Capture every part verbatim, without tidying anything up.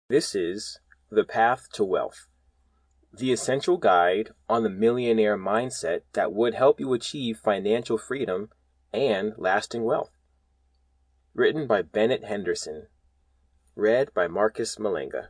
This is The Path to Wealth, the essential guide on the millionaire mindset that would help you achieve financial freedom and lasting wealth. Written by Bennett Henderson. Read by Marcus Malenga.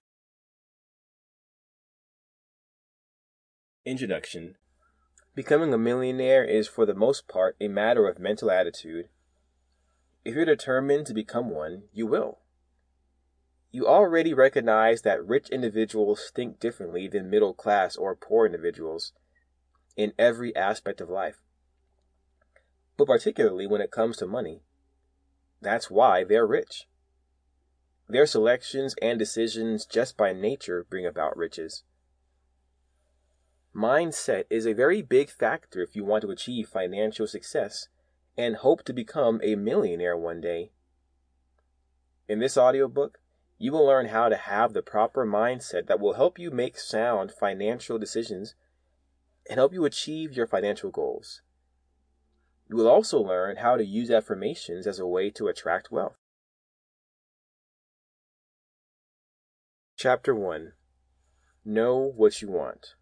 Introduction. Becoming a millionaire is for the most part a matter of mental attitude. If you're determined to become one, you will. You already recognize that rich individuals think differently than middle class or poor individuals in every aspect of life, but particularly when it comes to money. That's why they're rich. Their selections and decisions just by nature bring about riches. Mindset is a very big factor if you want to achieve financial success and hope to become a millionaire one day. In this audiobook, you will learn how to have the proper mindset that will help you make sound financial decisions and help you achieve your financial goals. You will also learn how to use affirmations as a way to attract wealth. Chapter one. Know what you want.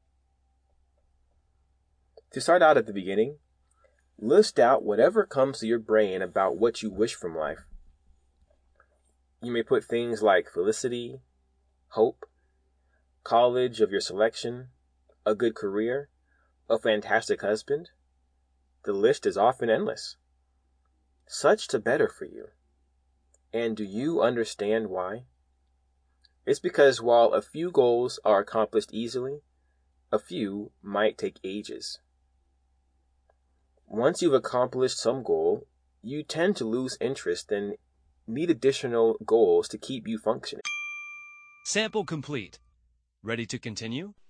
To start out at the beginning, list out whatever comes to your brain about what you wish from life. You may put things like felicity, hope, college of your selection, a good career, a fantastic husband. The list is often endless. Such the better for you. And do you understand why? It's because while a few goals are accomplished easily, a few might take ages. Once you've accomplished some goal, you tend to lose interest and need additional goals to keep you functioning. Sample complete. Ready to continue?